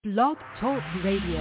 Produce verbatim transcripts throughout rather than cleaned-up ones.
Blog Talk Radio.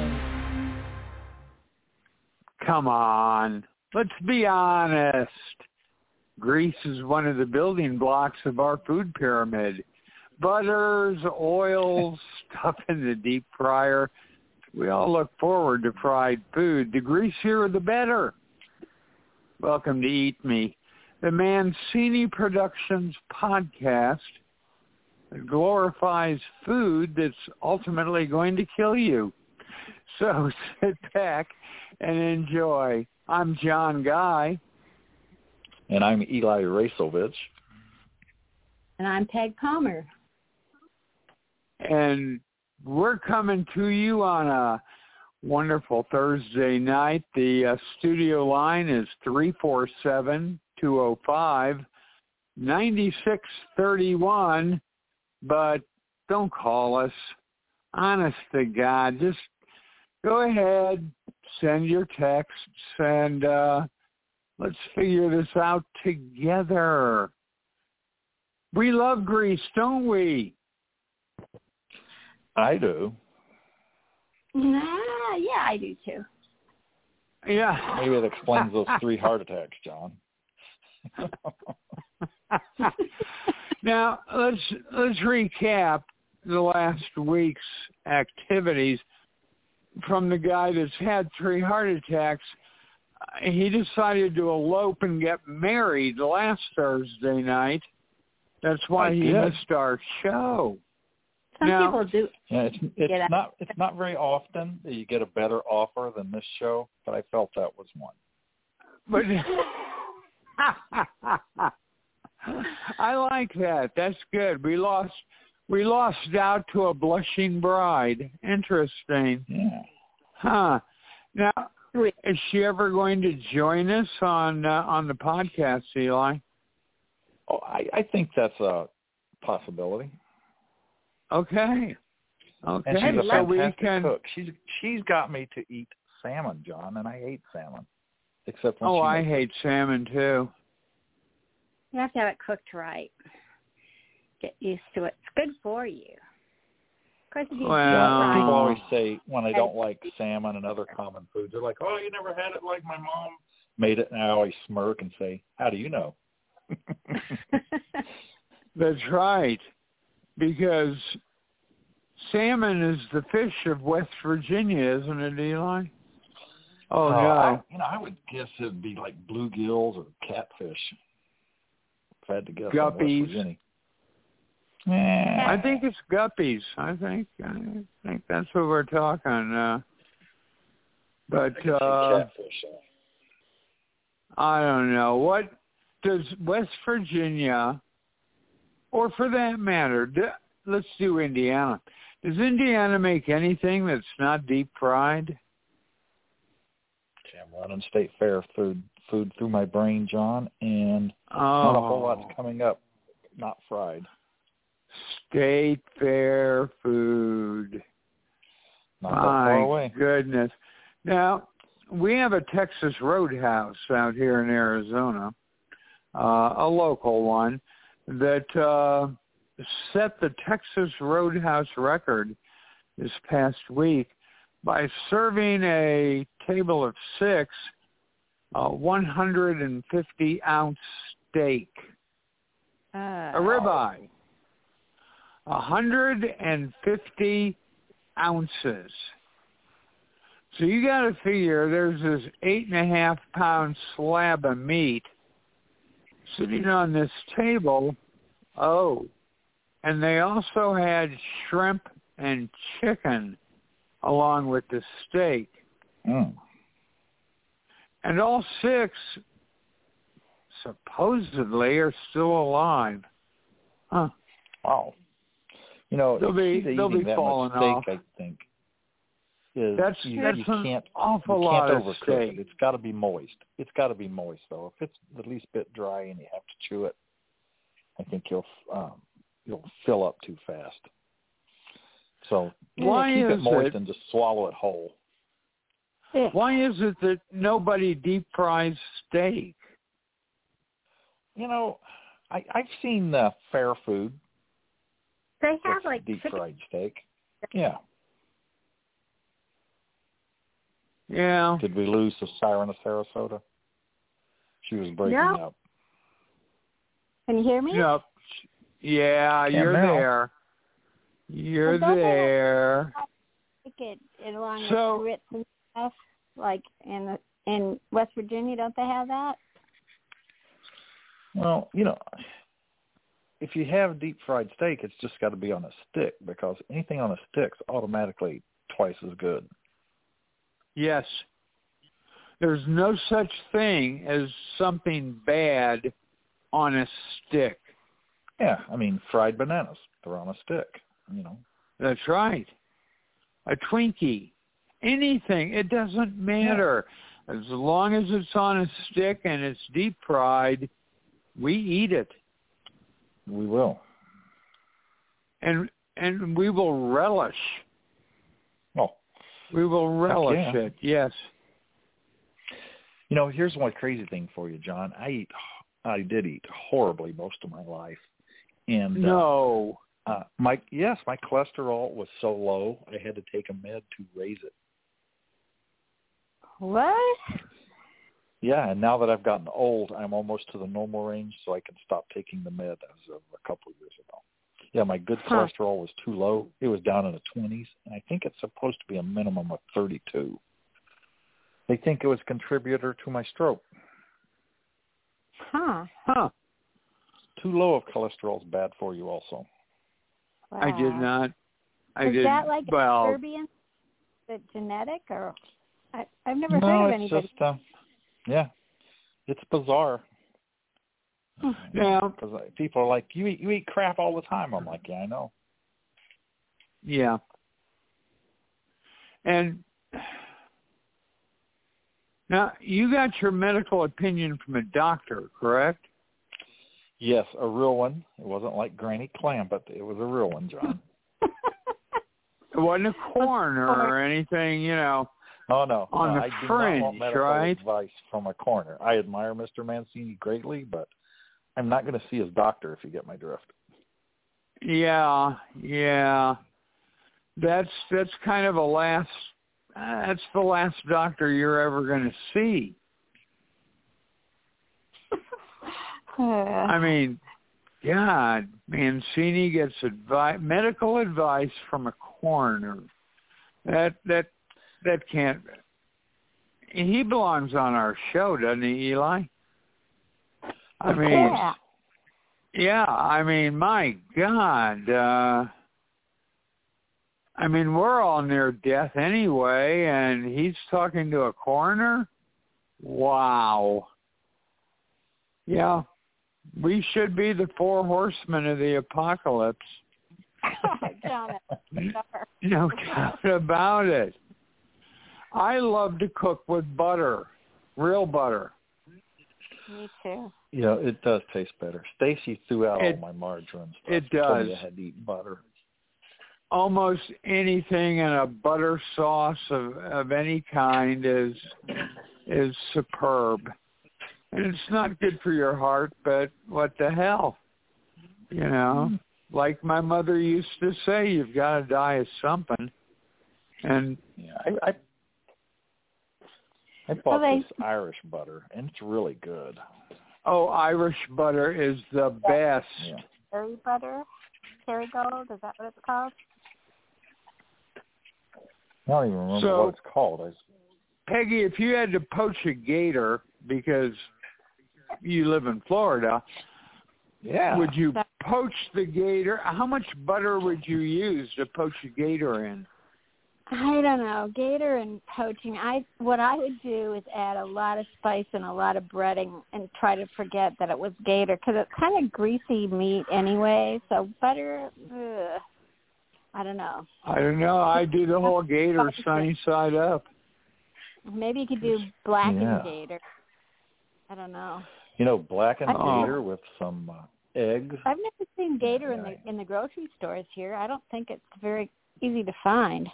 Come on, let's be honest. Grease is one of the building blocks of our food pyramid. Butters, oils, stuff in the deep fryer. We all look forward to fried food. The greasier, the better. Welcome to Eat Me, the Mancini Productions podcast that glorifies food that's ultimately going to kill you. So sit back and enjoy. I'm John Guy. And I'm Eli Rasovich. And I'm Peg Palmer. And we're coming to you on a wonderful Thursday night. The uh, studio line is three four seven, two oh five, nine six three one. But don't call us. Honest to God, just go ahead, send your texts, and uh, let's figure this out together. We love Grease, don't we? I do. Nah, yeah, I do too. Yeah. Maybe it explains those three heart attacks, John. Now, let's let's recap the last week's activities. From the guy that's had three heart attacks, he decided to elope and get married last Thursday night. That's why I he did. missed our show. Some Now, people do. Yeah, it's it's Get not it's not very often that you get a better offer than this show, but I felt that was one. But I like that. That's good. We lost we lost out to a blushing bride. Interesting. Yeah. Huh. Now, is she ever going to join us on uh, on the podcast, Eli? Oh, I, I think that's a possibility. Okay. Okay. And she's a so we fantastic can... cook. She's she's got me to eat salmon, John, and I hate salmon. Except when Oh, she I makes hate salmon too. You have to have it cooked right. Get used to it. It's good for you. Of course, if you Well, deep Yeah, fry people Oh. always say when they don't like salmon and other common foods, they're like, "Oh, you never had it like my mom made it." And I always smirk and say, "How do you know?" That's right. Because salmon is the fish of West Virginia, isn't it, Eli? Oh, Uh, no. I, you know, I would guess it'd be like bluegills or catfish. If I had to guess, on West Guppies. Virginia. Yeah. I think it's guppies. I think I think that's what we're talking. Uh, but I could say uh, catfish. I don't know. What does West Virginia, or for that matter, do, let's do Indiana. Does Indiana make anything that's not deep fried? Okay, I'm running state fair food food through my brain, John, and Oh, not a whole lot's coming up. Not fried. State fair food. Not that far My away. goodness. Now, we have a Texas Roadhouse out here in Arizona, uh, a local one, that uh, set the Texas Roadhouse record this past week by serving a table of six, a one hundred fifty ounce steak, uh, a ribeye. one hundred fifty ounces. So you got to figure there's this eight and a half pound slab of meat sitting on this table. Oh, and they also had shrimp and chicken along with the steak. Mm. And all six supposedly are still alive. Huh. Wow. You know, They'll be- the key to they'll eating be that falling much steak, off. I think, is That's you, that's you an can't awful you can't lot of overcook steak. it. It's got to be moist. It's got to be moist, though. If it's the least bit dry and you have to chew it, I think you'll um, you'll fill up too fast. So yeah, Why keep is it moist it- and just swallow it whole. Why is it that nobody deep fries steak? You know, I, I've seen uh, fair food. They have That's like deep chicken. fried steak. Yeah. Yeah. Did we lose the Siren of Sarasota? She was breaking No. up. Can you hear me? Yep. Yeah, Can't you're now. there. You're Well, don't they there. Take it, it along So- with grits and stuff, like in the, in West Virginia, don't they have that? Well, you know, if you have deep fried steak, it's just got to be on a stick, because anything on a stick's automatically twice as good. Yes. There's no such thing as something bad on a stick. Yeah, I mean, fried bananas, they're on a stick, you know. That's right. A Twinkie. Anything. It doesn't matter. As long as it's on a stick and it's deep fried, we eat it. We will. And and we will relish. Oh, We will relish yeah. it, yes. you know, here's one crazy thing for you, John. I eat, I did eat horribly most of my life. And No. uh, uh, my yes, my cholesterol was so low, I had to take a med to raise it. What? Yeah, and now that I've gotten old, I'm almost to the normal range, so I can stop taking the med as of a couple of years ago. Yeah, my good Huh. cholesterol was too low. It was down in the twenties, and I think it's supposed to be a minimum of thirty-two. They think it was a contributor to my stroke. Huh. Huh. Too low of cholesterol is bad for you also. Wow. I did not. I Is did. that like well, a Serbian? Is it genetic, or I, I've never no, heard of it's anybody. just, um, yeah, it's bizarre. Hmm. now, Because people are like, you eat, you eat crap all the time. I'm like, yeah, I know. yeah. And now you got your medical opinion from a doctor, correct? Yes, a real one. It wasn't like Granny Clam, but it was a real one, John. It wasn't a coroner or anything, you know. Oh, no. On no, the I do not fringe, want medical right? advice from a coroner. I admire Mister Mancini greatly, but I'm not going to see his doctor, if you get my drift. Yeah, yeah. That's that's kind of a last. Uh, that's the last doctor you're ever going to see. I mean, God, Mancini gets advice, medical advice from a coroner. That that that can't. He belongs on our show, doesn't he, Eli? I Of mean, yeah. yeah. I mean, my God. Uh, I mean, we're all near death anyway, and he's talking to a coroner? Wow. Yeah. We should be the four horsemen of the apocalypse. John, No doubt about it. I love to cook with butter, real butter. me too. Yeah, it does taste better. Stacy threw out It- all my margarine stuff. it Told me does. I had to eat butter. Almost anything in a butter sauce of, of any kind is is superb. And it's not good for your heart, but what the hell? You know, Mm. like my mother used to say, you've got to die of something. And Yeah, I, I I bought Well, they- this Irish butter, and it's really good. oh, Irish butter is the best. Yeah. Cherry butter, Kerrygold, is that what it's called? I don't even remember So- what it's called. I, Peggy, if you had to poach a gator because you live in Florida, yeah. would you poach the gator? How much butter would you use to poach a gator in? I don't know. Gator and poaching. I what I would do is add a lot of spice and a lot of breading and try to forget that it was gator because it's kind of greasy meat anyway. So butter, ugh, I don't know. I don't know. I do the whole gator sunny side up. Maybe you could do blackened Yeah. gator. I don't know. You know, blackened Oh. gator with some uh, eggs. I've never seen gator in Yeah. the in the grocery stores here. I don't think it's very easy to find.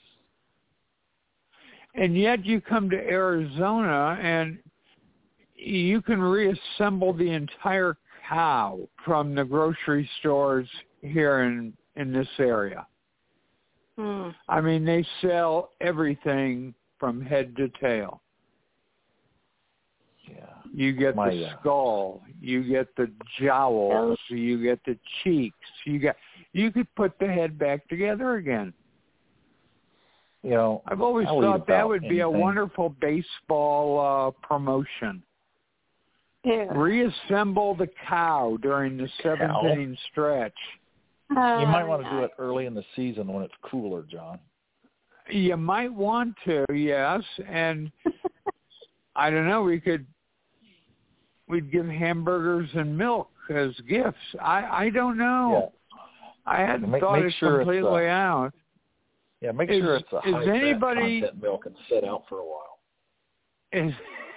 And yet you come to Arizona and you can reassemble the entire cow from the grocery stores here in, in this area. Hmm. I mean, they sell everything from head to tail. Yeah. You get My, the uh, skull, you get the jowls, you get the cheeks, you got you could put the head back together again. You know, I've always I'll eat thought that about would be a anything. wonderful baseball uh, promotion. Yeah. Reassemble the cow during the seventh Cow? inning stretch. Uh, You might want to no. do it early in the season when it's cooler, John. You might want to, yes, and I don't know. We could we'd give hamburgers and milk as gifts. I I don't know. I hadn't Make- thought make it sure it's, completely uh, out. Yeah, make Is- sure it's a is high anybody- fat content milk and sit out for a while. Is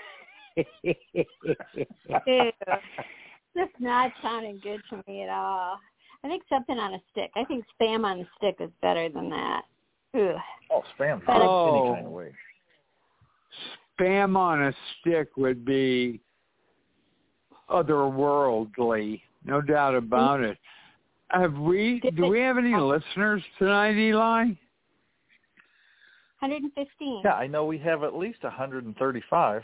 Ew. That's not sounding good to me at all. I think something on a stick. I think Spam on a stick is better than that. Ugh. Oh, spam But- any Oh. kind of way. Spam on a stick would be otherworldly, no doubt about it. Have we? Do we have any listeners tonight, Eli? one hundred fifteen. Yeah, I know we have at least one hundred thirty-five.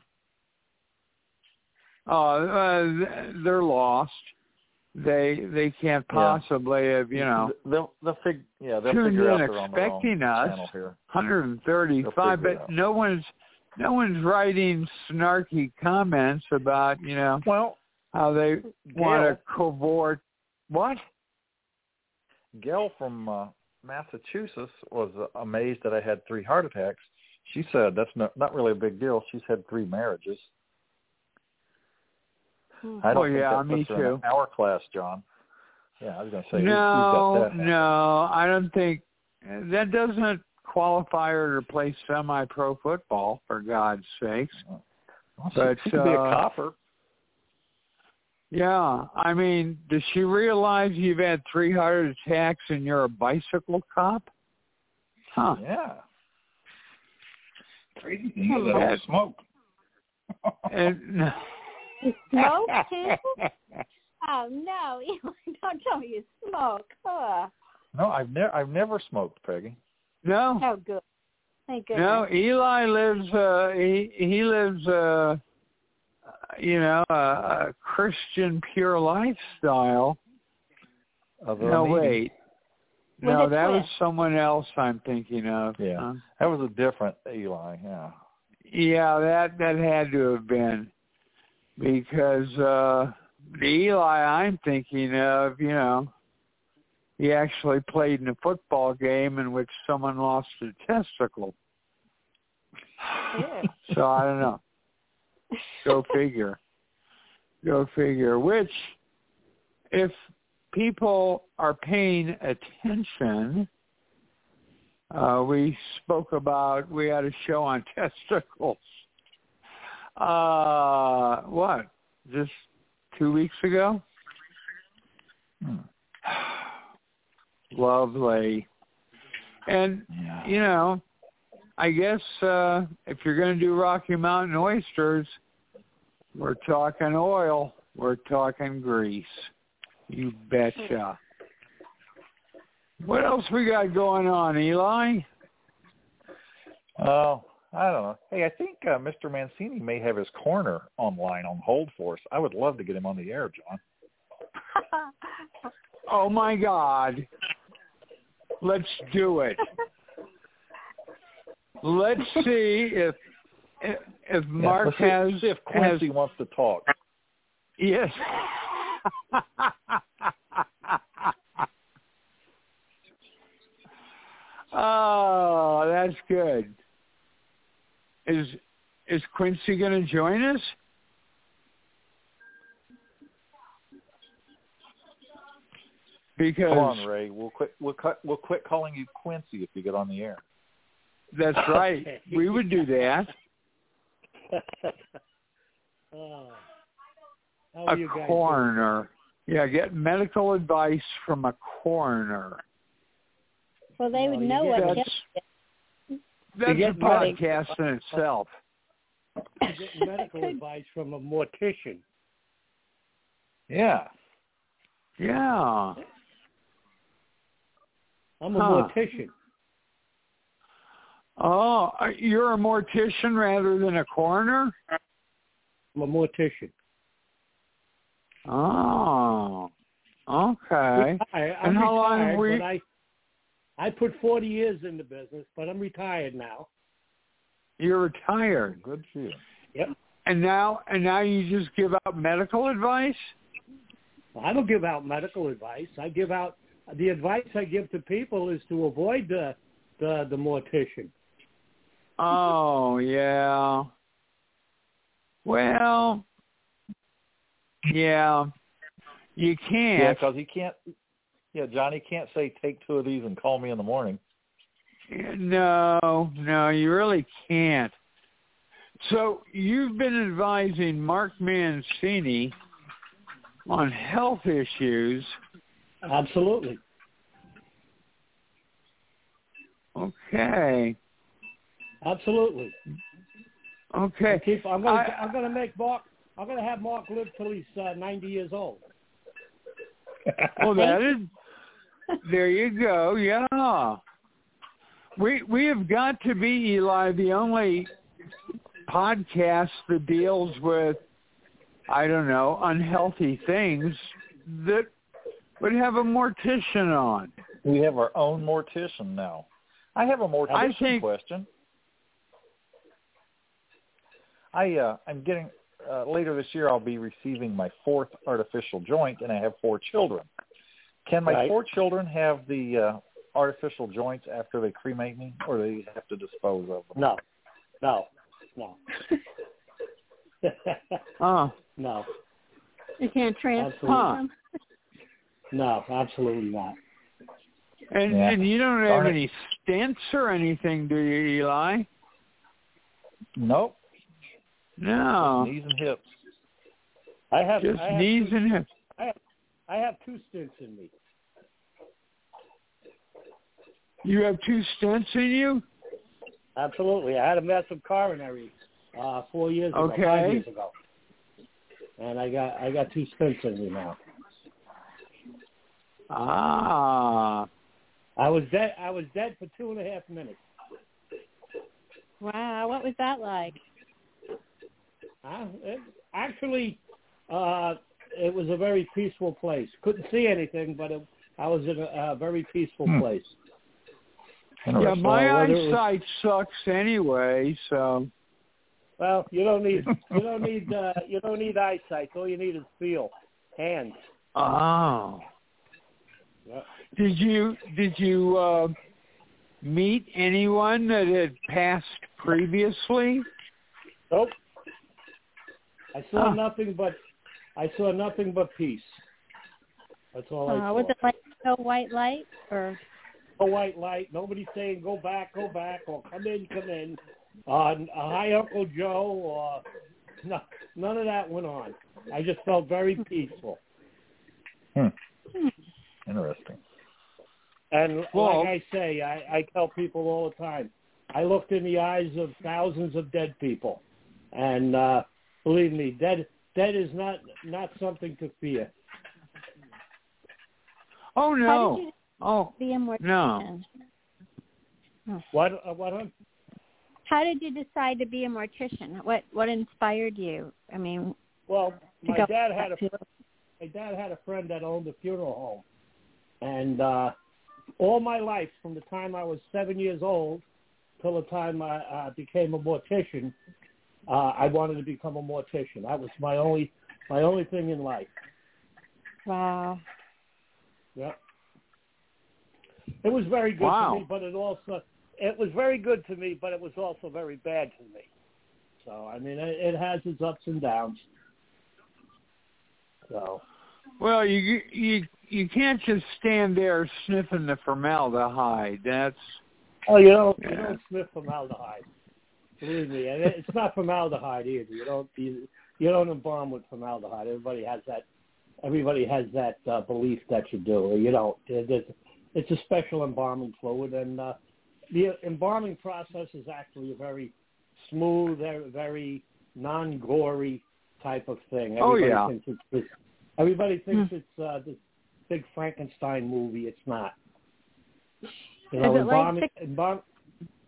Oh, uh, they're lost. They they can't possibly have, you know, They'll they'll fig yeah they'll tuned figure in out they're on the wrong expecting us. channel here. one hundred thirty-five, They'll figure it but out. no one's no one's writing snarky comments about, you know, Well, how they want Gail, to covert. What? Gail from uh, Massachusetts was uh, amazed that I had three heart attacks. She said that's not not really a big deal. She's had three marriages. I don't Well, think yeah, that me puts her in too. our class, John. Yeah, I was going to say we, No, we've got that. now. no, I don't think that doesn't qualify her to play semi-pro football, for God's sakes. Well, she, But, she could be a uh, copper. Yeah, I mean, does she realize you've had three heart attacks and you're a bicycle cop? Huh. Yeah. Crazy thing is I Yeah. don't smoke. And Smoke too? Oh no! Don't tell me you smoke. Oh, No, I've never I've never smoked, Peggy. no, oh good. Thank goodness. no. Eli lives. Uh, he he lives. Uh, you know, a, a Christian pure lifestyle. Although No, maybe- wait. With No, a that was twist. someone else I'm thinking of. Yeah. Huh? That was a different Eli, yeah. Yeah, that that had to have been because uh, the Eli I'm thinking of, you know, he actually played in a football game in which someone lost a testicle. Yeah. So I don't know. Go figure. Go figure. Which, if people are paying attention, uh, we spoke about, we had a show on testicles. Uh, what? Just two weeks ago? Hmm. Lovely. And, Yeah. you know, I guess uh, if you're going to do Rocky Mountain oysters, we're talking oil, we're talking grease. You betcha. What else we got going on, Eli? Oh, I don't know. Hey, I think uh, Mister Mancini may have his corner online on hold for us. I would love to get him on the air, John. Oh, my God. Let's do it. Let's see if if, if Mark yeah, has... let's see if has Quincy wants to talk. yes. Oh, that's good. Is is Quincy going to join us? Because Come on, Ray. We'll quit. We'll cut. We'll quit calling you Quincy if you get on the air. that's right. Okay. We would do that. Oh. How are A you guys coroner. Yeah, get medical advice from a coroner. Well, they would No, you know get- what. That's hit- that's a get medical- podcast in itself. doing? You get medical advice from a mortician. Yeah. Yeah. I'm a Huh. mortician. Oh, you're a mortician rather than a coroner? I'm a mortician. Oh, okay. I, I'm and how retired, long have we... but I, I put forty years in the business, but I'm retired now. You're retired. Good for you. Yep. And now, and now you just give out medical advice? I don't give out medical advice. I give out the advice I give to people is to avoid the the, the mortician. Oh yeah. Well, yeah, you can't. Yeah, because he can't. Yeah, Johnny can't say take two of these and call me in the morning. No, no, you really can't. So you've been advising Mark Mancini on health issues. Absolutely. Okay. Absolutely. Okay. Keep, I'm going I, to I'm going to make Mark. I'm going to have Mark live till he's uh, ninety years old. Well, that is. There you go. Yeah. We we have got to be, Eli, the only podcast that deals with, I don't know, unhealthy things that would have a mortician on. We have our own mortician now. I have a mortician I think, question. I uh, I'm getting uh, later this year. I'll be receiving my fourth artificial joint, and I have four children. Can my right. four children have the uh, artificial joints after they cremate me, or do they have to dispose of them? No, no, no. Oh. No. You can't transfer Huh. them? No, absolutely not. And Yeah. and you don't have Darn it. any stents or anything, do you, Eli? Nope. No. Knees and hips. I have Just I have knees two, and hips. I have, I have two stints in me. You have two stents in you? Absolutely. I had a massive coronary uh, four years ago, Okay. five years ago, and I got I got two stints in me now. Ah. I was dead. I was dead for two and a half minutes. Wow, what was that like? Uh, it, actually, uh, it was a very peaceful place. Couldn't see anything, but it, I was in a, a very peaceful Hmm. place. Yeah, my Well, whether it was- eyesight sucks anyway, so. Well, you don't need you don't need uh, you don't need eyesight. All you need is feel, hands. Oh. Yep. Did you did you uh, meet anyone that had passed previously? Nope. I saw Huh. nothing but I saw nothing but peace. That's all I Uh, saw. was it like no white light or? No white light. Nobody saying go back, go back, or come in, come in. Uh, hi, Uncle Joe, or no, none of that went on. I just felt very peaceful. Hmm. Interesting. And Well- like I say, I, I tell people all the time, I looked in the eyes of thousands of dead people, and uh, believe me, dead dead is not not something to fear. Oh How no. did you Oh be a mortician? no. What uh, what? Huh? How did you decide to be a mortician? What what inspired you? I mean, Well, to my go dad had a to- my dad had a friend that owned a funeral home, and uh, all my life, from the time I was seven years old till the time I uh, became a mortician, uh, I wanted to become a mortician. That was my only my only thing in life. Wow. Yeah. It was very good Wow. to me, but it also it was very good to me, but it was also very bad to me. So I mean, it, it has its ups and downs. So. Well, you you you can't just stand there sniffing the formaldehyde. That's Oh, you don't you Yeah. don't sniff formaldehyde. Believe me, and it- it's not formaldehyde either. You don't you, you don't embalm with formaldehyde. Everybody has that. Everybody has that uh, belief that you do, or you don't. It's, it's a special embalming fluid, and uh, the embalming process is actually a very smooth, very, very non-gory type of thing. Oh, Everybody yeah. thinks it's this. Everybody thinks Hmm. it's uh, this big Frankenstein movie. It's not. You Is know, it like embalming, six- embalm,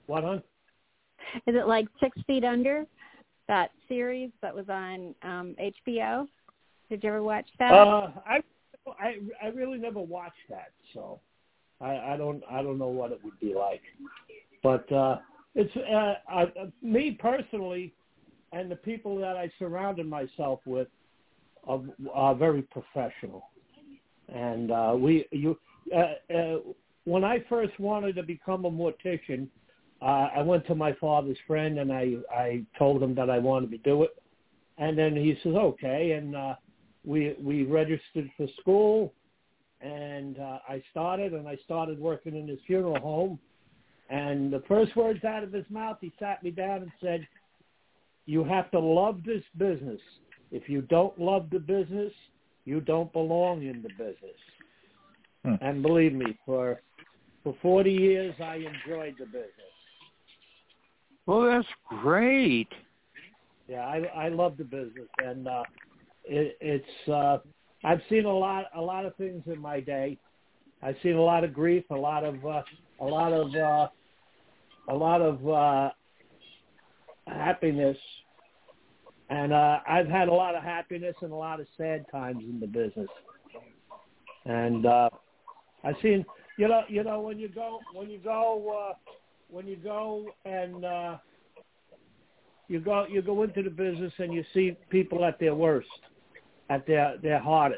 What on? Is it like Six Feet Under, that series that was on um, H B O? Did you ever watch that? Uh, I, I, I really never watched that, so I, I don't I don't know what it would be like. But uh, it's uh, I, me personally, and the people that I surrounded myself with are, are very professional. And uh, we you uh, uh, when I first wanted to become a mortician, uh, I went to my father's friend and I, I told him that I wanted to do it. And then he says, okay, and uh, we we registered for school, and uh, I started, and I started working in his funeral home. And the first words out of his mouth, he sat me down and said, you have to love this business. If you don't love the business, you don't belong in the business. Hmm. And believe me, for for forty years, I enjoyed the business. Well, that's great. Yeah, I I love the business, and uh, it, it's uh, I've seen a lot a lot of things in my day. I've seen a lot of grief, a lot of uh, a lot of uh, a lot of uh, happiness, and uh, I've had a lot of happiness and a lot of sad times in the business. And uh, I've seen, you know, you know when you go when you go uh, when you go and uh, you go you go into the business and you see people at their worst, at their their hardest.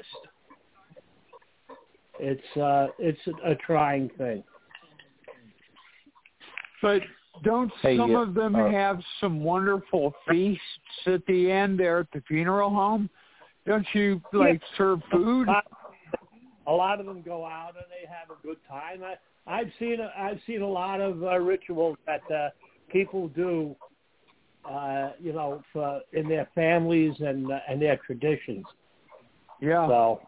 It's uh, it's a, a trying thing. But don't hey, some uh, of them uh, have some wonderful feasts at the end there at the funeral home? Don't you, like, yeah. serve food? A lot of them go out and they have a good time. I, I've seen I've seen a lot of uh, rituals that uh, people do, uh, you know, for, in their families and uh, and their traditions. Yeah. So.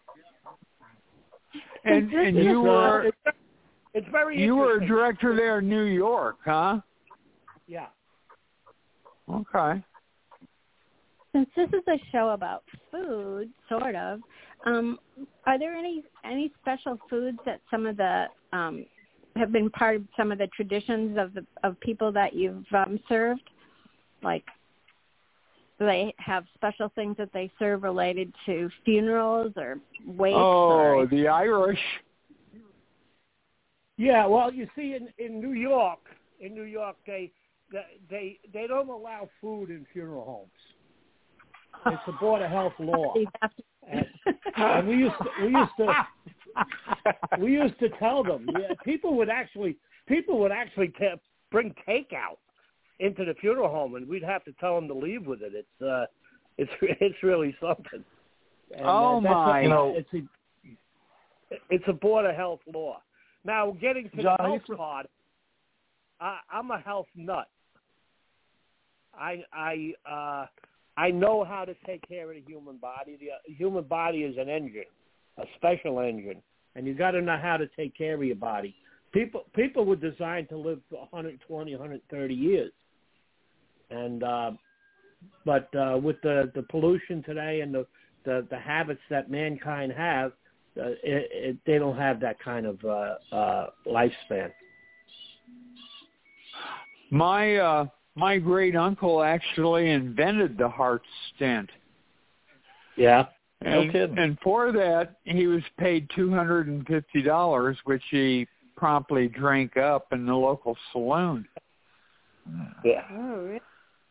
And and you uh, were it's, it's very you were a director there in New York, huh? Yeah. Okay. Since this is a show about food, sort of, um, are there any any special foods that some of the um, have been part of some of the traditions of the of people that you've um, served? Like, do they have special things that they serve related to funerals or wakes? Oh, or... the Irish. Yeah, well, you see, in, in New York, in New York, they they they don't allow food in funeral homes. It's a Board of Health law, and, and we used to, we used to we used to tell them. Yeah, people would actually people would actually t- bring takeout into the funeral home, and we'd have to tell them to leave with it. It's uh, it's it's really something. And, oh uh, that's my! A, you know, it's a it's a Board of Health law. Now, getting to John, the health card, I, I'm a health nut. I I uh, I know how to take care of the human body. The uh, human body is an engine, a special engine, and you got to know how to take care of your body. People people were designed to live for one hundred twenty, one hundred thirty years, and uh, but uh, with the, the pollution today and the, the, the habits that mankind have, uh, it, it, they don't have that kind of uh, uh, lifespan. My uh, my great uncle actually invented the heart stent. Yeah. And, no kidding. And for that, he was paid two hundred and fifty dollars, which he promptly drank up in the local saloon. Yeah. Oh, really?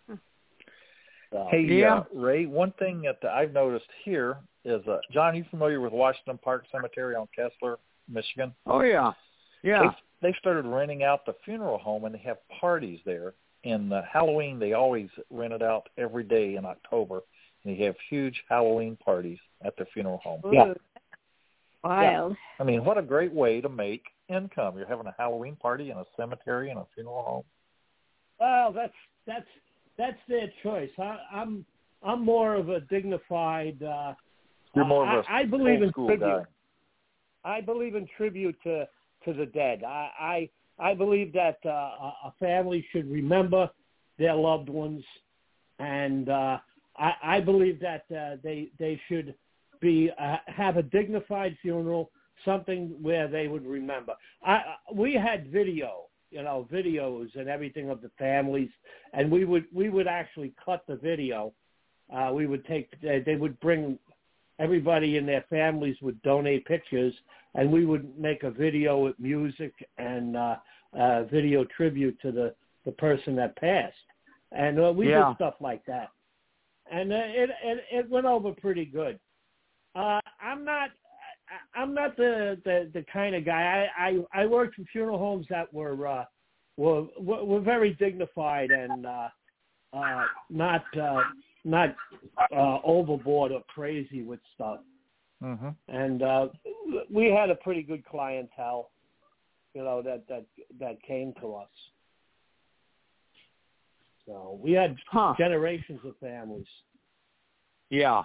Hey, yeah. uh, Ray, one thing that I've noticed here is, uh, John, are you familiar with Washington Park Cemetery on Kessler, Michigan? Oh, yeah. Yeah. They, they started renting out the funeral home, and they have parties there. And uh, Halloween, they always rent it out every day in October, and they have huge Halloween parties at the funeral home. Ooh, Yeah. wild. I mean, what a great way to make income. You're having a Halloween party in a cemetery and a funeral home. Well, that's that's that's their choice. I, I'm I'm more of a dignified. Uh, You're more of a I, I believe in school tribute. guy. I believe in tribute to, to the dead. I I, I believe that uh, a family should remember their loved ones, and uh, I, I believe that uh, they they should be uh, have a dignified funeral, something where they would remember. I we had video you know, videos and everything of the families, and we would we would actually cut the video. Uh, we would take they, they would bring everybody in their families would donate pictures, and we would make a video with music and uh, uh, video tribute to the, the person that passed. And uh, we yeah. did stuff like that. And uh, it, it it went over pretty good. Uh, I'm not I'm not the, the, the kind of guy. I, I, I worked in funeral homes that were uh, were were very dignified and uh, uh, not uh, not uh, overboard or crazy with stuff. Mm-hmm. And uh, we had a pretty good clientele, you know, that that that came to us. So we had huh. generations of families. Yeah.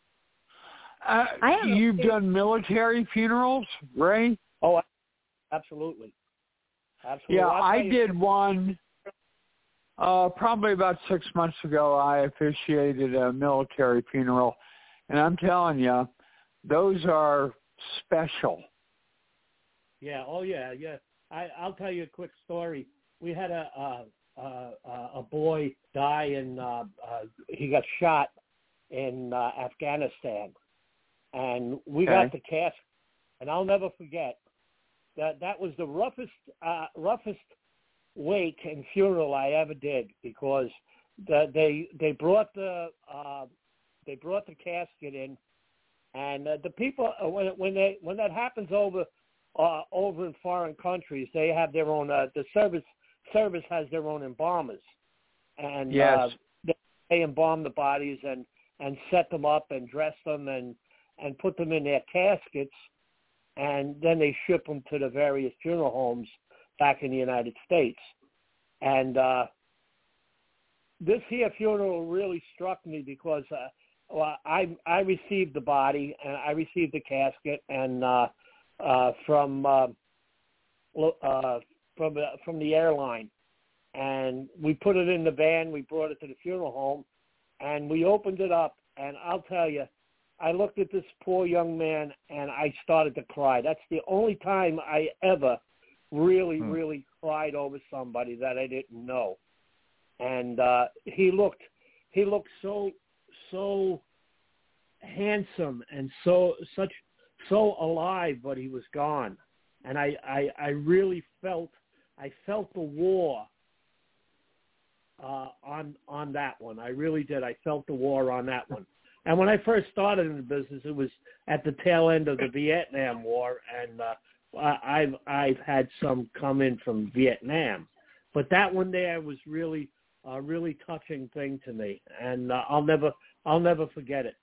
Uh, you've done military funerals, Ray? Oh, absolutely. Absolutely. Yeah, I'll I you. did one uh, probably about six months ago. I officiated a military funeral, and I'm telling you, those are special. Yeah. Oh, yeah. Yeah. I, I'll tell you a quick story. We had a a, a, a boy die, and uh, uh, he got shot in uh, Afghanistan, and we okay. got the casket. And I'll never forget that that was the roughest uh, roughest wake and funeral I ever did, because the, they they brought the uh, they brought the casket in, and uh, the people uh, when when they when that happens over uh, over in foreign countries, they have their own uh, the service service has their own embalmers, and yes. uh, they, they embalm the bodies and, and set them up and dress them and and put them in their caskets, and then they ship them to the various funeral homes back in the United States. And uh, this here funeral really struck me because uh, well, I I received the body and I received the casket and uh, uh, from uh, uh, from uh, from the airline, and we put it in the van. We brought it to the funeral home, and we opened it up. And I'll tell you, I looked at this poor young man and I started to cry. That's the only time I ever really, hmm. really cried over somebody that I didn't know. And uh, he looked, he looked so, so handsome and so, such, so alive, but he was gone. And I, I, I really felt, I felt the war uh, on, on that one. I really did. I felt the war on that one. And when I first started in the business, it was at the tail end of the Vietnam War, and uh, I've I've had some come in from Vietnam, but that one there was really a really touching thing to me, and uh, I'll never I'll never forget it.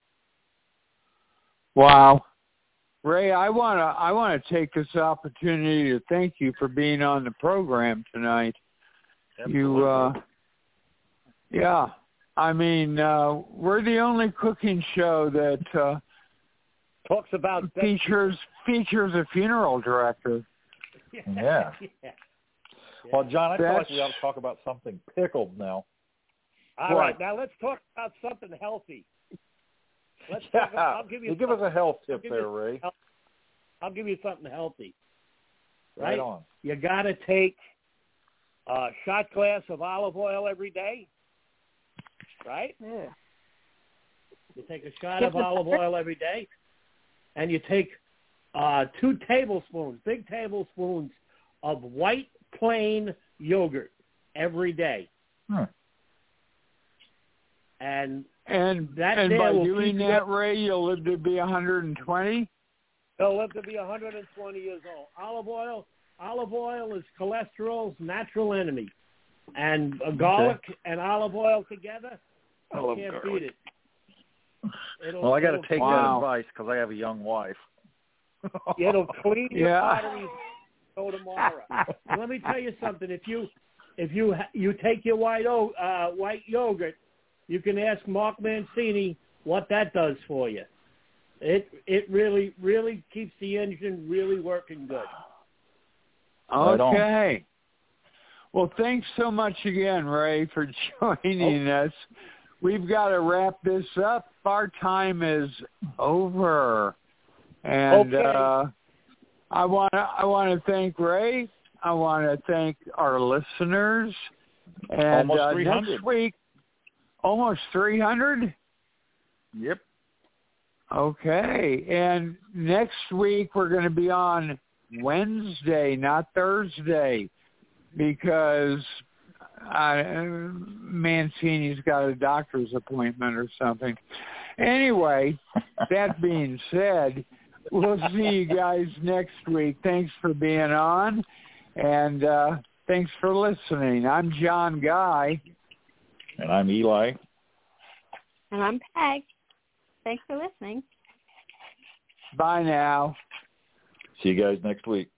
Wow, Ray, I wanna I wanna take this opportunity to thank you for being on the program tonight. Absolutely. You, uh, yeah. I mean, uh, we're the only cooking show that uh, talks about features features a funeral director. Yeah. yeah. Well, John, I That's... feel like we ought to talk about something pickled now. All what? right, now let's talk about something healthy. Let's yeah. talk about, I'll give you, you give us a health tip there, you, Ray. I'll give you something healthy. Right, right on. You got to take a shot glass of olive oil every day. Right? Yeah. You take a shot of olive oil every day, and you take uh, two tablespoons, big tablespoons of white plain yogurt every day. Hmm. And and that and by will doing that, Ray, you'll live to be one hundred twenty. You'll live to be one hundred twenty years old. Olive oil, olive oil is cholesterol's natural enemy, and a garlic okay. and olive oil together. I You love can't garlic. beat it. It'll, well, I got to take wow. that advice because I have a young wife. It'll clean your yeah. arteries. Go tomorrow. Let me tell you something. If you if you you take your white o, uh, white yogurt, you can ask Mark Mancini what that does for you. It it really really keeps the engine really working good. Okay. Well, thanks so much again, Ray, for joining oh. us. We've got to wrap this up. Our time is over, and okay. uh, I want to I want to thank Ray. I want to thank our listeners. And Almost uh, three hundred. Next week, almost three hundred? Yep. Okay. And next week, we're going to be on Wednesday, not Thursday, because uh, Mancini's got a doctor's appointment or something. Anyway, that being said, we'll see you guys next week. Thanks for being on, and uh, thanks for listening. I'm John Guy. And I'm Eli. And I'm Peg. Thanks for listening. Bye now. See you guys next week.